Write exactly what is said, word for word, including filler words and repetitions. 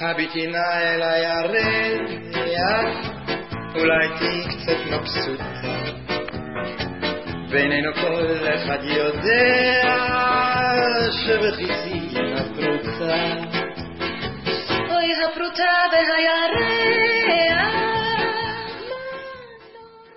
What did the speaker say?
הביטי נא אל הירח, אולי תהי קצת מבסוטה, בינינו כל אחד יודע שבחיצי